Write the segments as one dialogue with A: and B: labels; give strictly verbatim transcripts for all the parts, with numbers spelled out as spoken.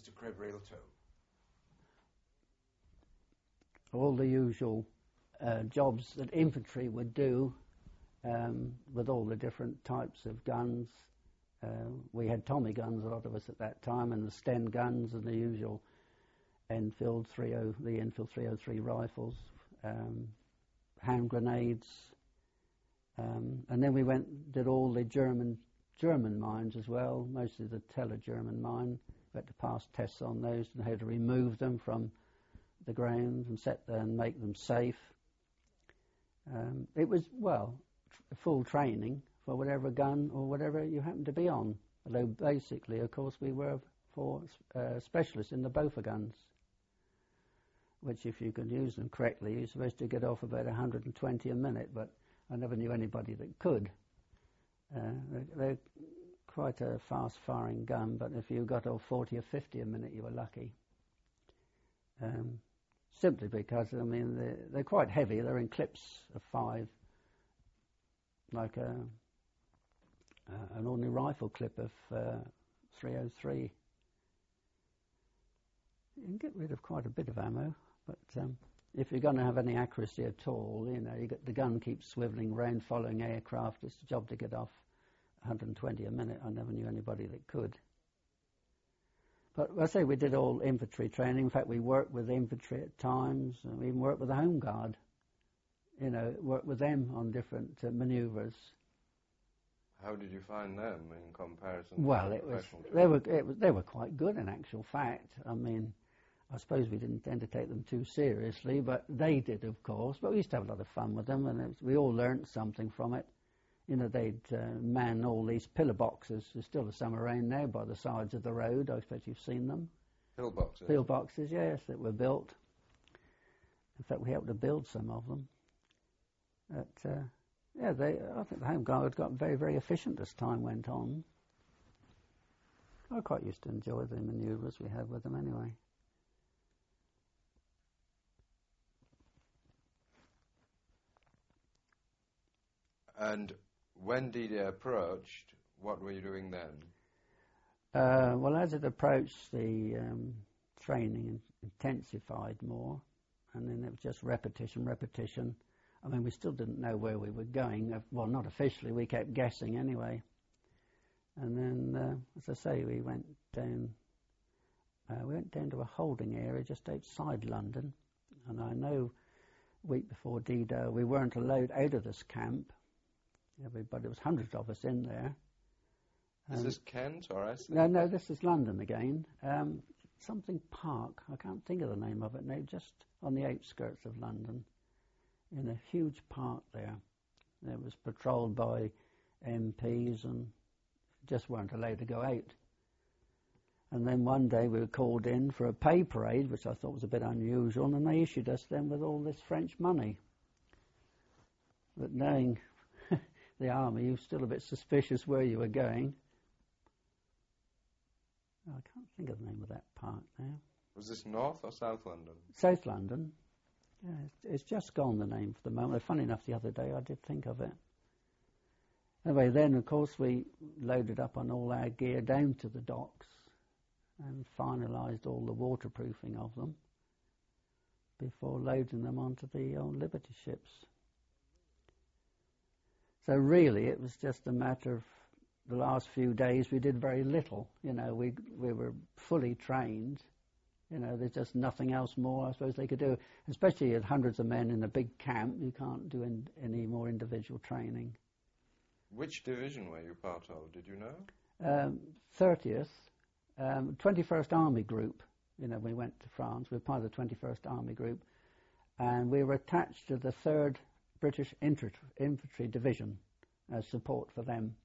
A: to Crebrelto?
B: All the usual uh, jobs that infantry would do um, with all the different types of guns. Uh, we had Tommy guns, a lot of us at that time, and the Sten guns and the usual Enfield thirty, the Enfield three oh three rifles, um, hand grenades, um, and then we went did all the German German mines as well, mostly the Teller German mine. We had to pass tests on those and how to remove them from the ground and set them and make them safe. Um, it was, well, tr- full training for whatever gun or whatever you happened to be on. Although basically, of course, we were for uh, specialists in the Bofor guns, which if you can use them correctly, you're supposed to get off about one hundred twenty a minute, but I never knew anybody that could. Uh, they're, they're quite a fast-firing gun, but if you got off forty or fifty a minute, you were lucky. Um, simply because, I mean, they're, they're quite heavy. They're in clips of five, like a, uh, an ordinary rifle clip of uh, three oh three. You can get rid of quite a bit of ammo, but um, if you're going to have any accuracy at all, you know, you get the gun keeps swiveling around, following aircraft. It's a job to get off one hundred twenty a minute. I never knew anybody that could. But I say we did all infantry training. In fact, we worked with infantry at times. And we even worked with the Home Guard. You know, worked with them on different uh, manoeuvres.
C: How did you find them in comparison
B: well,
C: to
B: it was,
C: professional
B: they were it was, they were quite good in actual fact. I mean, I suppose we didn't tend to take them too seriously, but they did, of course. But we used to have a lot of fun with them, and it was, we all learnt something from it. You know, they'd uh, man all these pillar boxes. There's still some around now by the sides of the road. I expect you've seen them.
C: Pillboxes?
B: Pillboxes, yes, that were built. In fact, we helped to build some of them. But, uh, yeah, they, I think the Home Guard got very, very efficient as time went on. I quite used to enjoy the manoeuvres we had with them anyway.
C: And when D-Day approached, what were you doing then?
B: Uh, well, as it approached, the um, training intensified more, and then it was just repetition, repetition. I mean, we still didn't know where we were going. Well, not officially. We kept guessing anyway. And then, uh, as I say, we went down. Uh, we went down to a holding area just outside London, and I know a week before D-Day we weren't allowed out of this camp. Everybody, there was hundreds of us in there.
C: Is this Kent or Essex?
B: No, no, this is London again. Um, something Park. I can't think of the name of it now. Just on the outskirts of London, in a huge park there. It was patrolled by M Ps and just weren't allowed to go out. And then one day we were called in for a pay parade, which I thought was a bit unusual, and they issued us then with all this French money. But knowing the army, you were still a bit suspicious where you were going. Oh, I can't think of the name of that park now.
C: Was this North or South London?
B: South London. Yeah, it's, it's just gone, the name for the moment. Funny enough, the other day I did think of it. Anyway, then of course we loaded up on all our gear down to the docks and finalised all the waterproofing of them before loading them onto the old Liberty ships. So really, it was just a matter of the last few days we did very little. You know, we we were fully trained. You know, there's just nothing else more I suppose they could do. Especially at hundreds of men in a big camp, you can't do in, any more individual training.
C: Which division were you part of, did you know?
B: Um, thirtieth, um, twenty-first Army Group. You know, we went to France. We were part of the twenty-first Army Group. And we were attached to the third British Infantry Division as support for them.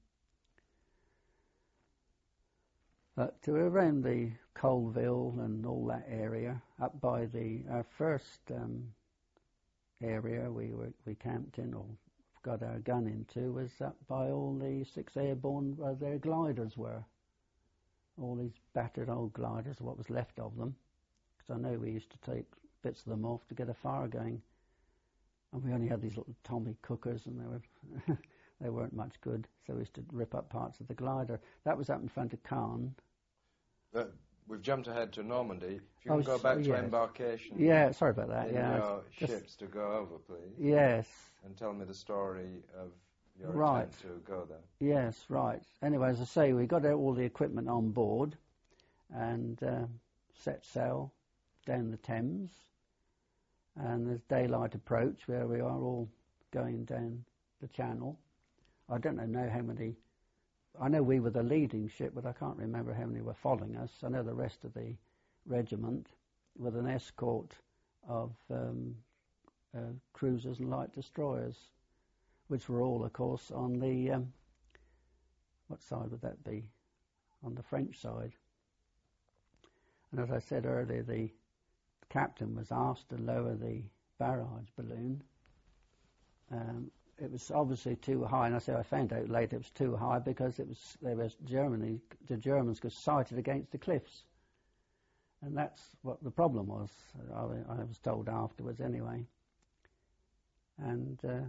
B: But to around the Colville and all that area, up by the our first um, area we were we camped in or got our gun into was up by all the six Airborne where their gliders were. All these battered old gliders, what was left of them, because I know we used to take bits of them off to get a fire going. And we only had these little Tommy cookers, and they were they weren't much good. So we used to rip up parts of the glider. That was up in front of Caen.
C: That, we've jumped ahead to Normandy. If you
B: Oh,
C: can go
B: s-
C: back to
B: yes.
C: embarkation
B: Yeah, sorry about that.
C: in
B: Yeah,
C: your
B: just-
C: ships to go over, please.
B: Yes.
C: And tell me the story of your
B: Right.
C: attempt to go there.
B: Yes, right. Anyway, as I say, we got all the equipment on board and uh, set sail down the Thames. And as daylight approached, where we are all going down the channel. I don't know how many. I know we were the leading ship, but I can't remember how many were following us. I know the rest of the regiment with an escort of um, uh, cruisers and light destroyers, which were all, of course, on the, um, what side would that be? On the French side. And as I said earlier, the captain was asked to lower the barrage balloon. Um, it was obviously too high, and I say I found out later it was too high because it was there was Germany, the Germans got sighted against the cliffs, and that's what the problem was. I, I was told afterwards, anyway. And uh,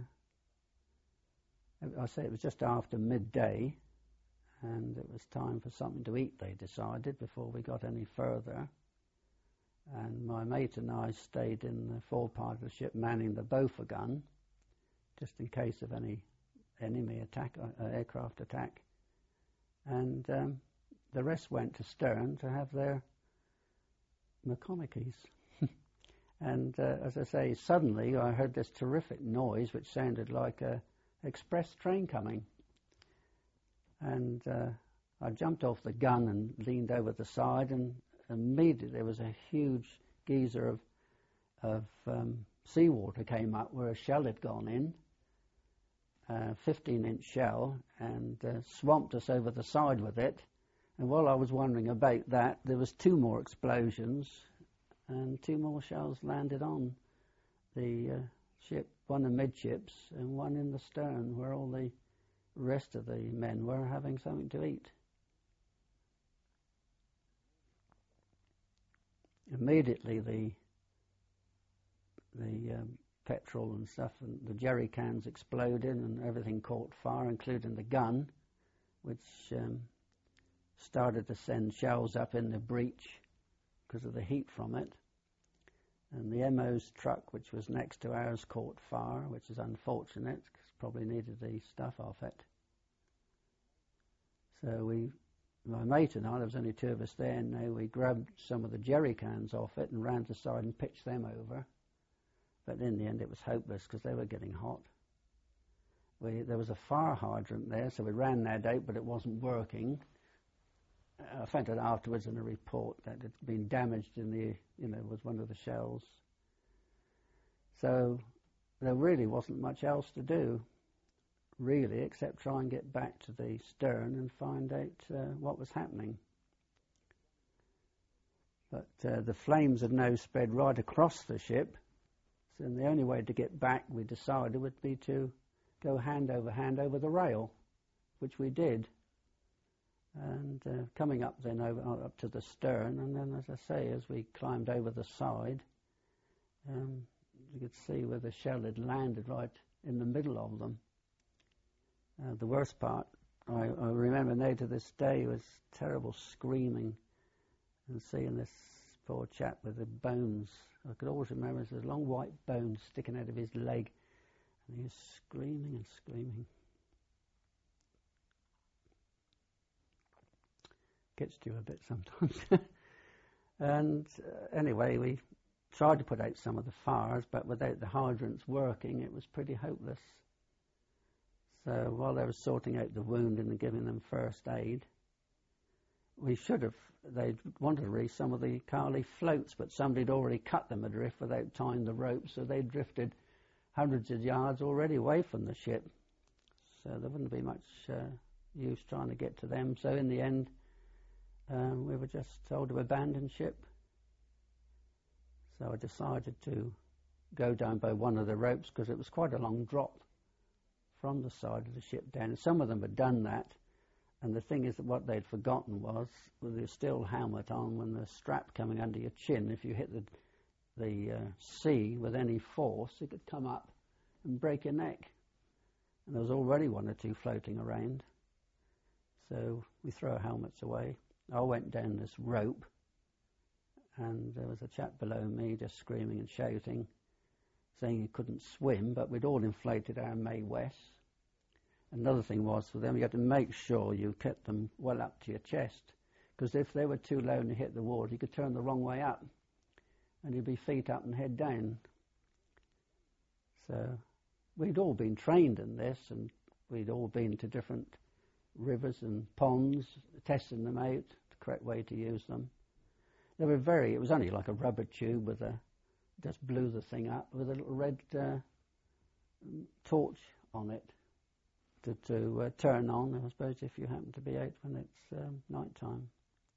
B: I say it was just after midday, and it was time for something to eat. They decided before we got any further. And my mate and I stayed in the forepart of the ship manning the Bofor gun, just in case of any enemy attack, uh, aircraft attack. And um, the rest went to stern to have their McConaughey's. And uh, as I say, suddenly I heard this terrific noise which sounded like a express train coming. And uh, I jumped off the gun and leaned over the side, and immediately there was a huge geyser of, of um, seawater came up where a shell had gone in, a fifteen inch shell, and uh, swamped us over the side with it. And while I was wondering about that, there was two more explosions, and two more shells landed on the uh, ship, one amidships and one in the stern, where all the rest of the men were having something to eat. Immediately the the um, petrol and stuff and the jerry cans exploded and everything caught fire, including the gun, which um, started to send shells up in the breach because of the heat from it. And the M O's truck, which was next to ours, caught fire, which is unfortunate because probably needed the stuff off it. So we, my mate and I, there was only two of us there, and now we grabbed some of the jerry cans off it and ran to the side and pitched them over. But in the end it was hopeless because they were getting hot. We, there was a fire hydrant there, so we ran that out, but it wasn't working. I found out afterwards in a report that it had been damaged in the, you know, was one of the shells. So there really wasn't much else to do, really, except try and get back to the stern and find out uh, what was happening. But uh, the flames had now spread right across the ship, so the only way to get back, we decided, would be to go hand over hand over the rail, which we did. And uh, coming up then over up to the stern, and then, as I say, as we climbed over the side, um, you could see where the shell had landed right in the middle of them. Uh, the worst part, I, I remember now to this day, was terrible screaming and seeing this poor chap with the bones. I could always remember there's a long white bone sticking out of his leg, and he was screaming and screaming. Gets to you a bit sometimes. And uh, anyway, we tried to put out some of the fires, but without the hydrants working, it was pretty hopeless. So while they were sorting out the wounded and giving them first aid, we should have, they wanted to raise some of the Carly floats, but somebody had already cut them adrift without tying the rope, so they drifted hundreds of yards already away from the ship. So there wouldn't be much uh, use trying to get to them. So in the end, Um, we were just told to abandon ship. So I decided to go down by one of the ropes because it was quite a long drop from the side of the ship down. And some of them had done that. And the thing is that what they'd forgotten was, with your steel helmet on, when the strap coming under your chin, if you hit the, the uh, sea with any force, it could come up and break your neck. And there was already one or two floating around. So we throw our helmets away. I went down this rope and there was a chap below me just screaming and shouting, saying he couldn't swim, but we'd all inflated our Mae West. Another thing was for them, you had to make sure you kept them well up to your chest, because if they were too low and you hit the water, you could turn the wrong way up, and you'd be feet up and head down. So we'd all been trained in this, and we'd all been to different rivers and ponds, testing them out, the correct way to use them. They were very, it was only like a rubber tube with a, just blew the thing up with a little red uh, torch on it to, to uh, turn on, I suppose, if you happen to be out when it's um, night time.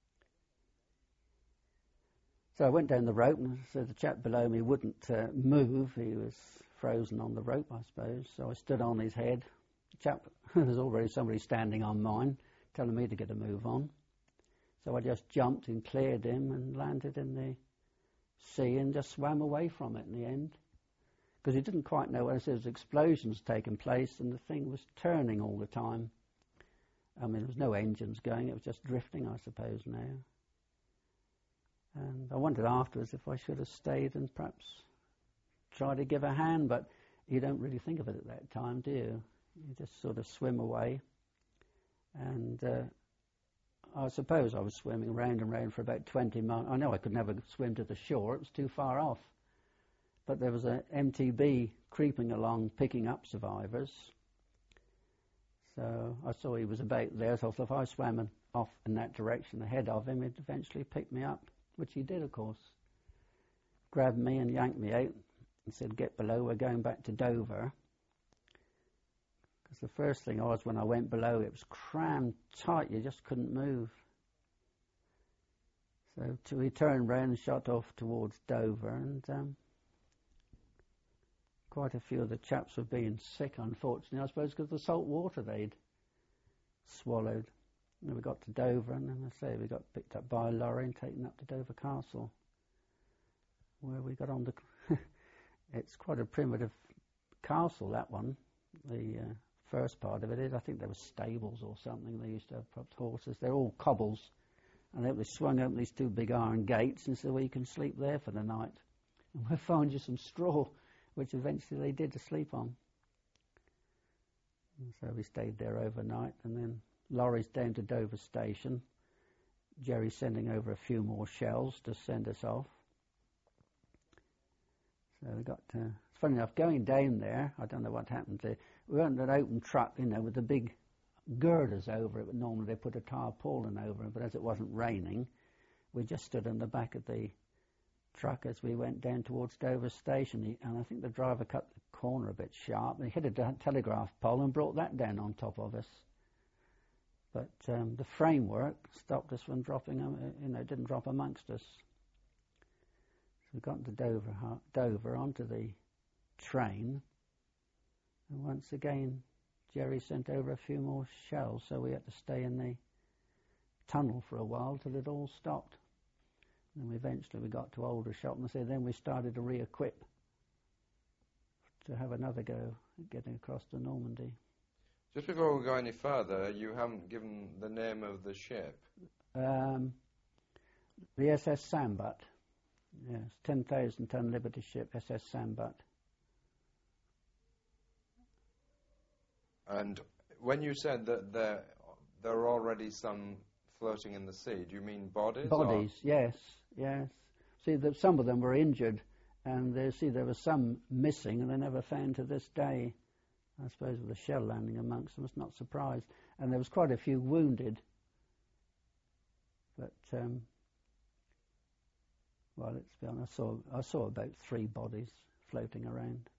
B: So I went down the rope, and so the chap below me wouldn't uh, move. He was frozen on the rope, I suppose. So I stood on his head. The chap, there was already somebody standing on mine, telling me to get a move on. So I just jumped and cleared him and landed in the sea and just swam away from it in the end. Because he didn't quite know where there was explosions taking place, and the thing was turning all the time. I mean, there was no engines going. It was just drifting, I suppose, now. And I wondered afterwards if I should have stayed and perhaps tried to give a hand, but you don't really think of it at that time, do you? You just sort of swim away. And uh, I suppose I was swimming round and round for about twenty miles. I know I could never swim to the shore. It was too far off. But there was an M T B creeping along, picking up survivors. So I saw he was about there, so if I swam off in that direction ahead of him, he'd eventually pick me up. Which he did, of course. Grabbed me and yanked me out and said, get below, we're going back to Dover. Because the first thing was, when I went below, it was crammed tight, you just couldn't move. So to, we turned round and shot off towards Dover, and um, quite a few of the chaps were being sick, unfortunately, I suppose, because of the salt water they'd swallowed. And we got to Dover, and then I say we got picked up by a lorry and taken up to Dover Castle, where we got on the. It's quite a primitive castle, that one. The uh, first part of it is, I think there were stables or something. They used to have propped horses. They're all cobbles, and they swung open these two big iron gates and said, "Well, you can sleep there for the night, and we'll find you some straw," which eventually they did to sleep on. And so we stayed there overnight, and then lorries down to Dover Station. Jerry sending over a few more shells to send us off. So we got, uh, it's funny enough, going down there, I don't know what happened to, we went in an open truck, you know, with the big girders over it, but normally they put a tarpaulin over it, but as it wasn't raining, we just stood in the back of the truck as we went down towards Dover Station, he, and I think the driver cut the corner a bit sharp, and he hit a t- telegraph pole and brought that down on top of us. But um, the framework stopped us from dropping, you know, didn't drop amongst us. So we got into Dover, Dover onto the train, and once again Jerry sent over a few more shells, so we had to stay in the tunnel for a while till it all stopped. And eventually we got to Aldershot, and so then we started to re-equip to have another go at getting across to Normandy.
C: Just before we go any further, you haven't given the name of the ship.
B: Um, the S S Sambat. Yes, ten thousand ton Liberty ship, S S Sambat.
C: And when you said that there, there are already some floating in the sea, do you mean bodies?
B: Bodies, or? yes, yes. See, the, some of them were injured, and they see there were some missing, and they're never found to this day. I suppose with a shell landing amongst them, I was not surprised. And there was quite a few wounded. But, um, well, let's be honest, I saw, I saw about three bodies floating around.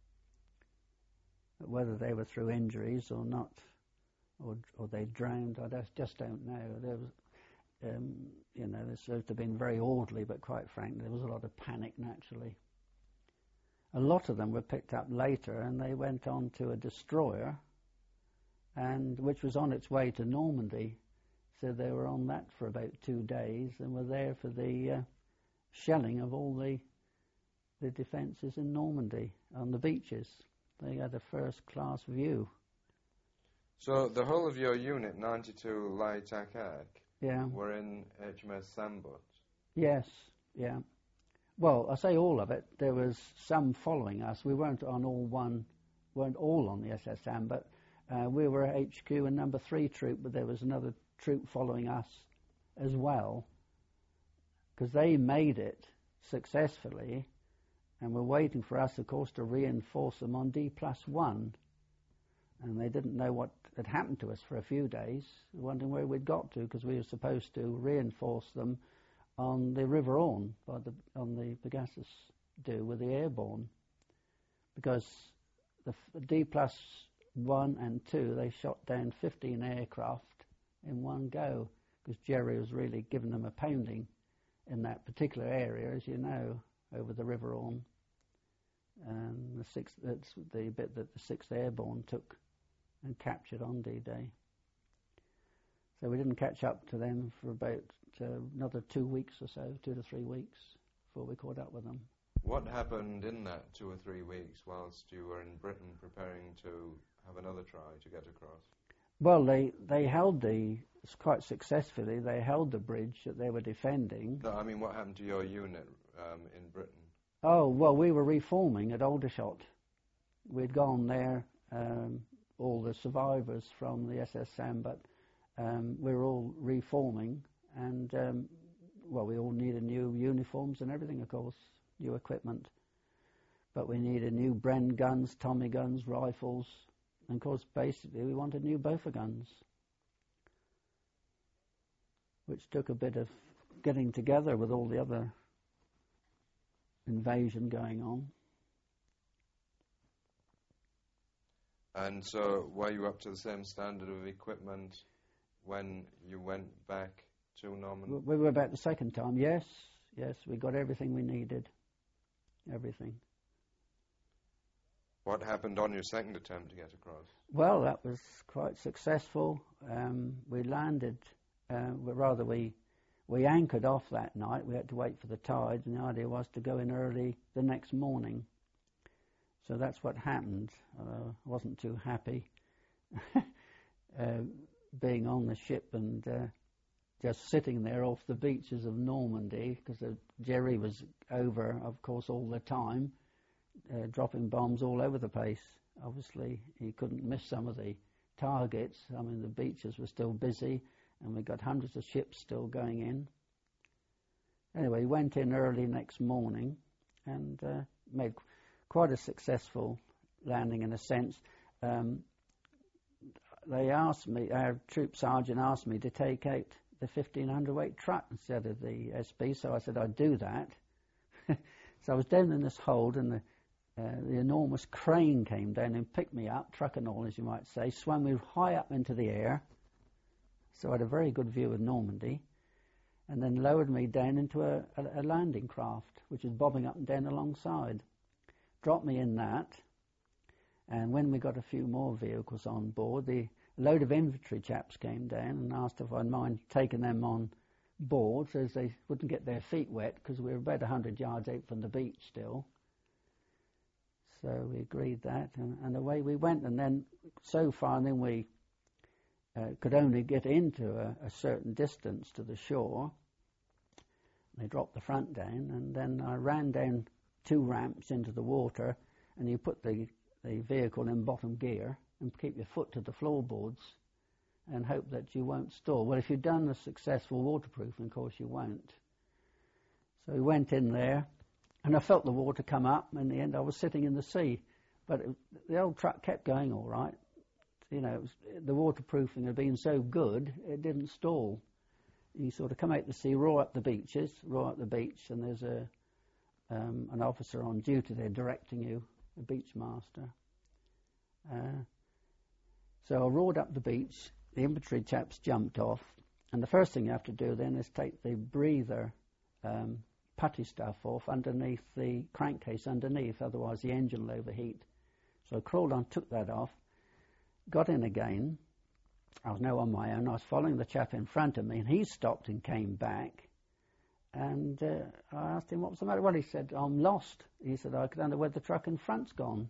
B: But whether they were through injuries or not, or or they drowned, I just, just don't know. There was, um, you know, they seemed to have been very orderly, but quite frankly, there was a lot of panic naturally. A lot of them were picked up later, and they went on to a destroyer, and which was on its way to Normandy. So they were on that for about two days, and were there for the uh, shelling of all the the defences in Normandy on the beaches. They had a first-class view.
C: So the whole of your unit, ninety-two Light Attack,
B: yeah,
C: were in H M S Sambat?
B: Yes, yeah. Well, I say all of it. There was some following us. We weren't on all one, weren't all on the S S Am, but uh, we were H Q and number three troop, but there was another troop following us as well, because they made it successfully, and were waiting for us, of course, to reinforce them on D plus one. And they didn't know what had happened to us for a few days, wondering where we'd got to, because we were supposed to reinforce them on the River Orne, by the, on the Pegasus do with the airborne. Because the, the D plus one and two, they shot down fifteen aircraft in one go, because Jerry was really giving them a pounding in that particular area, as you know, over the River Orne. And the sixth, that's the bit that the sixth Airborne took and captured on D-Day. So we didn't catch up to them for about uh, another two weeks or so, two to three weeks, before we caught up with them.
C: What happened in that two or three weeks whilst you were in Britain preparing to have another try to get across?
B: Well, they, they held the, quite successfully, they held the bridge that they were defending.
C: No, I mean, what happened to your unit um, in Britain?
B: Oh, well, we were reforming at Aldershot. We'd gone there, um, all the survivors from the S S Sam, but um, we were all reforming, and, um, well, we all needed new uniforms and everything, of course, new equipment. But we needed new Bren guns, Tommy guns, rifles, and, of course, basically we wanted new Bofor guns, which took a bit of getting together with all the other invasion going on.
C: And so were you up to the same standard of equipment when you went back to Normandy?
B: We were back the second time, yes. Yes, we got everything we needed. Everything.
C: What happened on your second attempt to get across?
B: Well, that was quite successful. Um, we landed, uh, well, rather we we anchored off that night. We had to wait for the tide, and the idea was to go in early the next morning. So that's what happened. Uh, I wasn't too happy uh, being on the ship and uh, just sitting there off the beaches of Normandy, because uh, Jerry was over, of course, all the time, uh, dropping bombs all over the place. Obviously, he couldn't miss some of the targets. I mean, the beaches were still busy, and we got hundreds of ships still going in. Anyway, he went in early next morning and uh, made quite a successful landing in a sense. Um, they asked me, our troop sergeant asked me to take out the fifteen hundredweight truck instead of the S B, so I said I'd do that. So I was down in this hold, and the, uh, the enormous crane came down and picked me up, truck and all, as you might say, swung me high up into the air, so I had a very good view of Normandy, and then lowered me down into a, a, a landing craft, which was bobbing up and down alongside. Dropped me in that, and when we got a few more vehicles on board, the load of infantry chaps came down and asked if I'd mind taking them on board so as they wouldn't get their feet wet, because we were about one hundred yards out from the beach still. So we agreed that, and, and away we went. And then so far, and then we uh, could only get into a, a certain distance to the shore. They dropped the front down, and then I ran down two ramps into the water, and you put the, the vehicle in bottom gear and keep your foot to the floorboards and hope that you won't stall. Well, if you've done a successful waterproofing, of course you won't. So we went in there, and I felt the water come up. In the end, I was sitting in the sea, but it, the old truck kept going all right. You know, it was, the waterproofing had been so good, it didn't stall. You sort of come out the sea, roar up the beaches, roar up the beach, and there's a um, an officer on duty there directing you, a beach master. Uh, so I roared up the beach. The infantry chaps jumped off, and the first thing you have to do then is take the breather um, putty stuff off underneath the crankcase underneath, otherwise the engine will overheat. So I crawled on, took that off, got in again. I was now on my own. I was following the chap in front of me, and he stopped and came back. And uh, I asked him what was the matter. Well, he said, I'm lost. He said, I don't know where the truck in front's gone.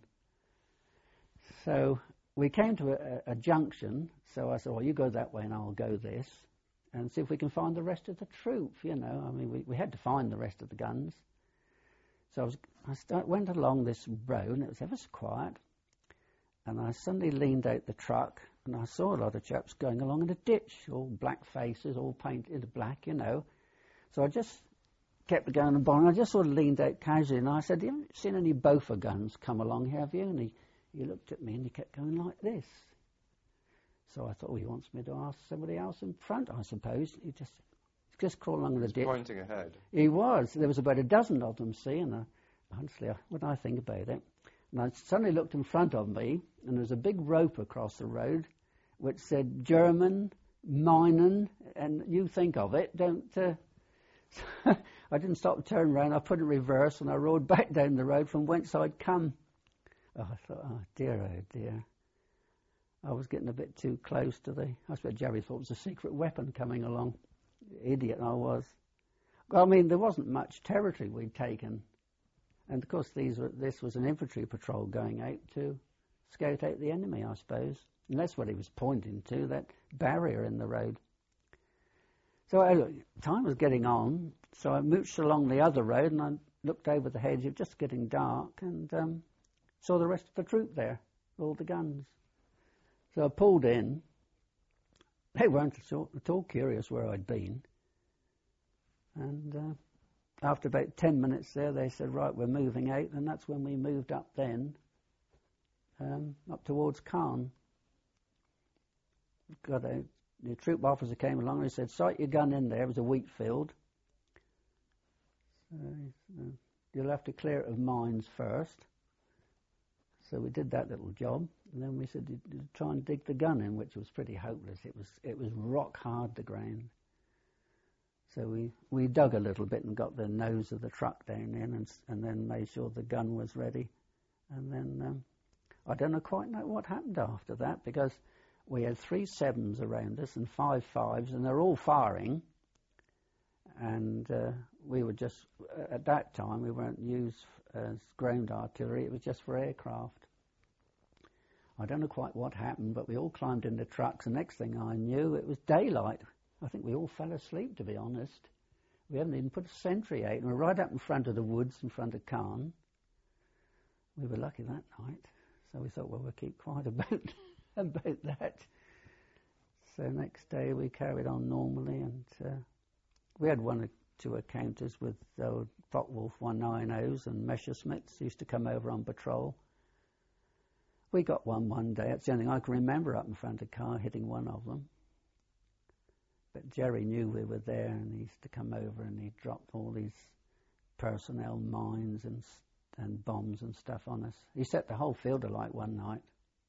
B: So we came to a, a junction. So I said, well, you go that way and I'll go this. and see if we can find the rest of the troop, you know. I mean, we, we had to find the rest of the guns. So I, was, I start, went along this road, and it was ever so quiet, and I suddenly leaned out the truck, and I saw a lot of chaps going along in a ditch, all black faces, all painted black, you know. So I just kept going and I just sort of leaned out casually, and I said, "You haven't seen any Bofor guns come along, have you?" And he, he looked at me, and he kept going like this. So I thought, oh, he wants me to ask somebody else in front, I suppose. He just just crawled along the ditch.
C: Pointing ahead.
B: He was. There was about a dozen of them, see, and I, honestly, I, what do I think about it? And I suddenly looked in front of me, and there was a big rope across the road which said German, Meinen, and you think of it, don't... Uh, I didn't stop to turn around, I put it in reverse, and I rode back down the road from whence I'd come. Oh, I thought, oh dear, oh dear. I was getting a bit too close to the... I suppose Jerry thought it was a secret weapon coming along. Idiot I was. Well, I mean, there wasn't much territory we'd taken. And, of course, these were, this was an infantry patrol going out to scout out the enemy, I suppose. And that's what he was pointing to, that barrier in the road. So uh, time was getting on, so I mooched along the other road, and I looked over the hedge. It was just getting dark, and um, saw the rest of the troop there, all the guns. So I pulled in. They weren't at all curious where I'd been. And uh, after about ten minutes there, they said, right, we're moving out. And that's when we moved up then, um, up towards Caen. Got a, the troop officer came along and he said, sight your gun in there. It was a wheat field. So, uh, you'll have to clear it of mines first. So we did that little job, and then we said, you, you try and dig the gun in, which was pretty hopeless. It was it was rock hard, the ground. So we, we dug a little bit and got the nose of the truck down in, and, and then made sure the gun was ready. And then um, I don't know quite know what happened after that, because we had three sevens around us and five fives, and they're all firing. And uh, we were just, at that time, we weren't used as ground artillery, it was just for aircraft. I don't know quite what happened, but we all climbed in the trucks, and next thing I knew, it was daylight. I think we all fell asleep, to be honest. We hadn't even put a sentry out, and we were right up in front of the woods, in front of Caen. We were lucky that night, so we thought, well, we'll keep quiet about, about that. So next day we carried on normally, and uh, we had one or two encounters with uh, Focke-Wulf one ninety and Messerschmitts used to come over on patrol. We got one one day. That's the only thing I can remember, up in front of the car, hitting one of them. But Jerry knew we were there, and he used to come over and he dropped all these personnel mines and and bombs and stuff on us. He set the whole field alight one night.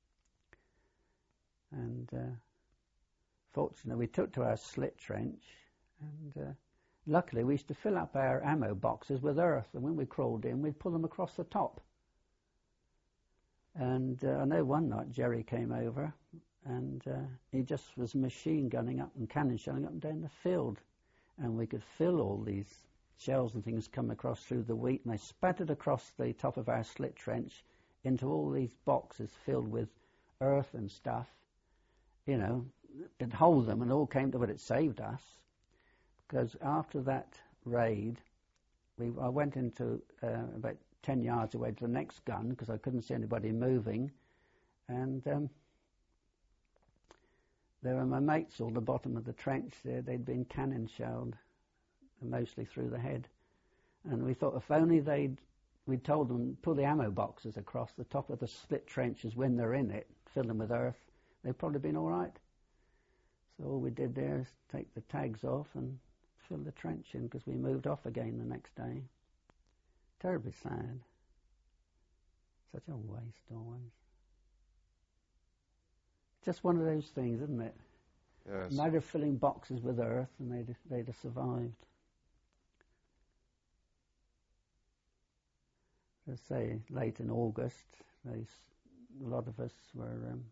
B: And uh, fortunately, we took to our slit trench, and uh, luckily we used to fill up our ammo boxes with earth, and when we crawled in, we'd pull them across the top. And uh, I know one night Jerry came over, and uh, he just was machine gunning up and cannon shelling up and down the field, and we could feel all these shells and things come across through the wheat, and they spattered across the top of our slit trench into all these boxes filled with earth and stuff. You know, it'd hold them, and it all came to, but it saved us, because after that raid, we I went into uh, about ten yards away to the next gun, because I couldn't see anybody moving, and um, there were my mates all at the bottom of the trench there. They'd been cannon shelled, mostly through the head, and we thought if only they'd, we'd told them pull the ammo boxes across the top of the split trenches when they're in it, fill them with earth, they'd probably been all right. So all we did there is take the tags off and fill the trench in, because we moved off again the next day. Terribly sad. Such a waste always. Just one of those things, isn't it?
C: Yes.
B: A matter of filling boxes with earth, and they'd, they'd have survived. Let's say late in August, they, a lot of us were, um,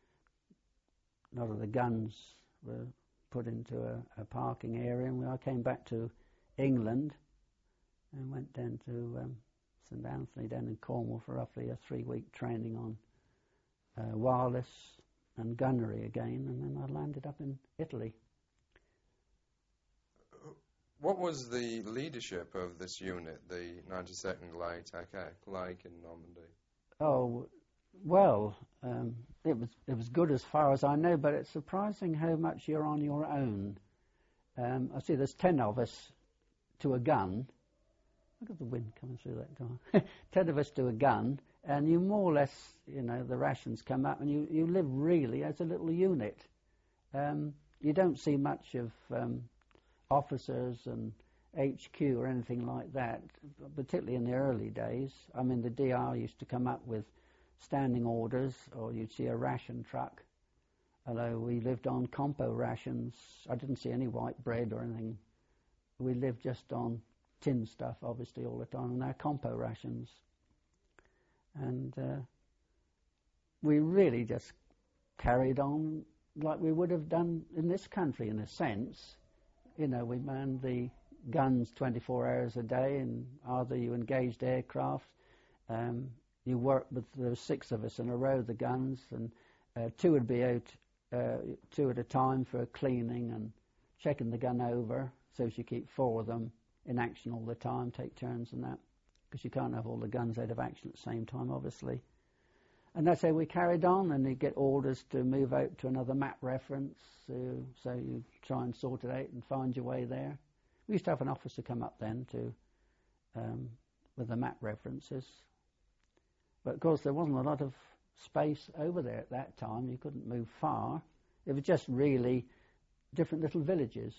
B: a lot of the guns were put into a, a parking area, and we, I came back to England and went down to um, St Anthony down in Cornwall for roughly a three-week training on uh, wireless and gunnery again, and then I landed up in Italy.
C: What was the leadership of this unit, the ninety-second Light Attack, like in Normandy?
B: Oh, well, um, it was it was good as far as I know, but it's surprising how much you're on your own. Um, I see there's ten of us to a gun. Look at the wind coming through that door. ten of us to a gun, and you more or less, you know, the rations come up, and you, you live really as a little unit. Um, you don't see much of um, officers and H Q or anything like that, particularly in the early days. I mean, the D R used to come up with standing orders, or you'd see a ration truck. Although we lived on compo rations, I didn't see any white bread or anything. We lived just on tin stuff, obviously, all the time, and our compo rations. And uh, we really just carried on like we would have done in this country, in a sense. You know, we manned the guns twenty-four hours a day, and either you engaged aircraft, um, you worked with, there were six of us in a row, the guns, and uh, two would be out, uh, two at a time for cleaning and checking the gun over, so as you keep four of them in action all the time, take turns and that, because you can't have all the guns out of action at the same time, obviously. And that's how we carried on, and you get orders to move out to another map reference, uh, so you try and sort it out and find your way there. We used to have an officer come up then to um, with the map references. But of course there wasn't a lot of space over there at that time. You couldn't move far. It was just really different little villages.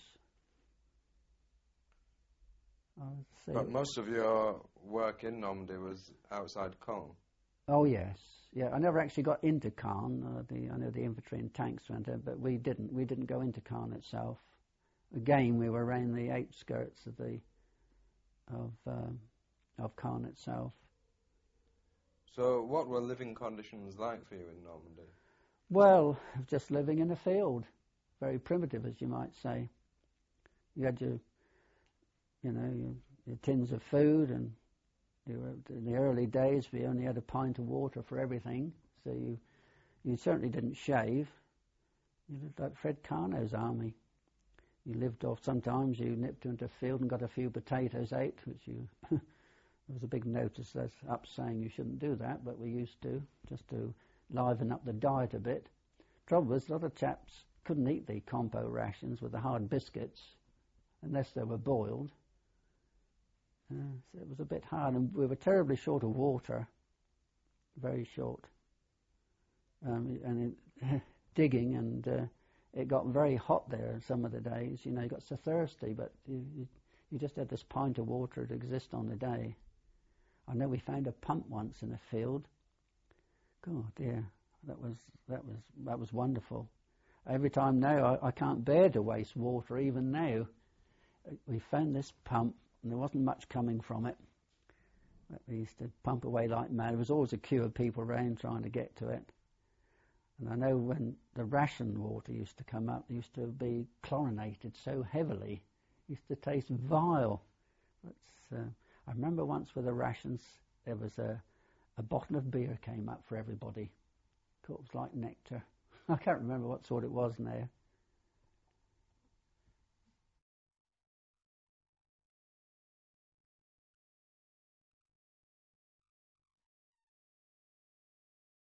C: But most of your work in Normandy was outside Caen.
B: Oh yes, yeah. I never actually got into Caen. Uh, the, I know the infantry and tanks went in, but we didn't. We didn't go into Caen itself. Again, we were around the outskirts of the of um, of Caen itself.
C: So, what were living conditions like for you in Normandy?
B: Well, just living in a field, very primitive, as you might say. You had your, you know, your, your tins of food, and you were, in the early days we only had a pint of water for everything. So you, you certainly didn't shave. You lived like Fred Carno's army. You lived off. Sometimes you nipped into a field and got a few potatoes out, which you. There was a big notice that's up saying you shouldn't do that, but we used to, just to liven up the diet a bit. Trouble was, a lot of chaps couldn't eat the compo rations with the hard biscuits unless they were boiled. Uh, so it was a bit hard, and we were terribly short of water, very short. Um, and it, digging, and uh, it got very hot there some of the days. You know, you got so thirsty, but you, you, you just had this pint of water to exist on the day. I know we found a pump once in a field. God, dear, that was that was that was wonderful. Every time now, I, I can't bear to waste water. Even now, we found this pump, and there wasn't much coming from it. We used to pump away like mad. There was always a queue of people around trying to get to it. And I know when the ration water used to come up, it used to be chlorinated so heavily, it used to taste vile. It's, uh, I remember once with the rations, there was a, a bottle of beer came up for everybody. It was like nectar. I can't remember what sort it was now.